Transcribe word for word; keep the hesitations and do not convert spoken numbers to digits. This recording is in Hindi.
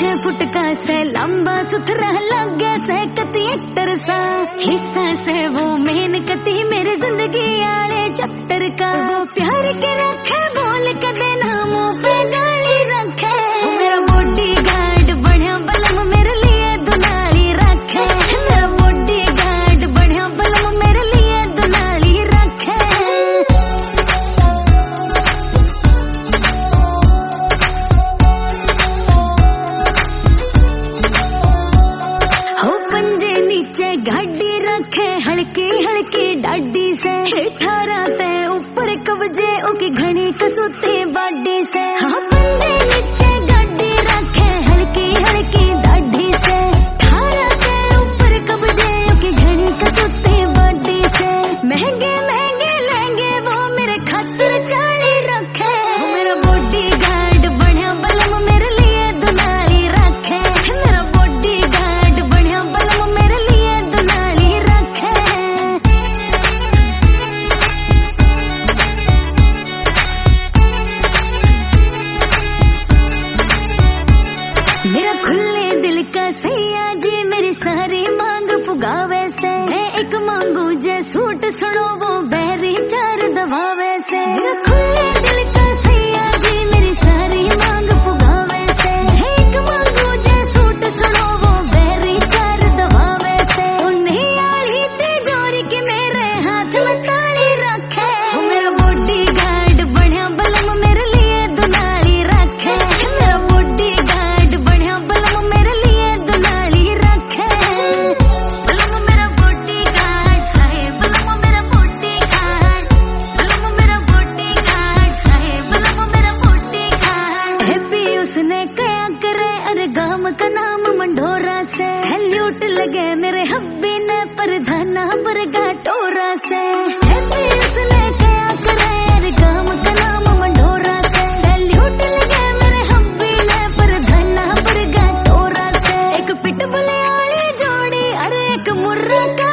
छह फुट का से लंबा सुथरा लगे से कती एक्टर सा हिस्सा से वो मेन कती मेरी जिंदगी आले चक्कर का वो प्यार के रखे बोल के देना मुंह पे गाली रखे मेरा बॉडी गार्ड बढ़िया बलम मेरे लिए दुनाली रखे मेरा बॉडी गार्ड बढ़िया बलम मेरे लिए दुनाली रखे हो पंजे नीचे गाड़ी रखे हल्की हल्की डाडी से ठहराते ऊपर कब्जे ओके घनी कसुते बाडी से हाँ पंजे नीचे गाड़ी रखे हल्की हल्की डाडी से ठहराते ऊपर कब्जे ओके घनी कसुते बाडी से महंगे महंगे लहंगे वो मेरे खातिर चाली रखे मेरा बॉडी गार्ड बढ़िया बलम मेरे लिए दुनाली रखे मेरा बॉडी गार्ड बढ़िया बलम मेरे लिए दुनाली रखे मेरा खुले दिल का सैया जी मेरी सारी मांग पुगावे से मैं एक मांगू जे सूट सुनो वो बैरी चार दबावे से मेरा खुले दिल का सैया जी मेरी सारी मांग पुगावे से मैं एक मांगू जे सूट सुनो वो बैरी चार दबावे से उन्हें आली तिजोरी के मेरे हाथ में ताली रखे मेरा बॉडी गार्ड बढ़िया बलम मेरे लिए दुनाली रखे मेरा बॉडी गार्ड बढ़िया बलम मेरे लिए दुनाली रखे बलम मेरा बॉडी गार्ड हाय बलम मेरा बॉडी गार्ड बलम मेरा बॉडी गार्ड हाय बलम मेरा बॉडी गार्ड हैप्पी उसने क्या करे अरे गाम का नाम मंडोरा से सैल्यूट लगे मेरे हब्बी ने परधाना पर गाटोरा से हैप्पी उसने क्या करे अरे गाम का नाम मंडोरा से सैल्यूट लगे मेरे हब्बी ने परधाना पर गाटोरा से एक पिटबुल वाली जोड़ी अरे एक मुर्रा का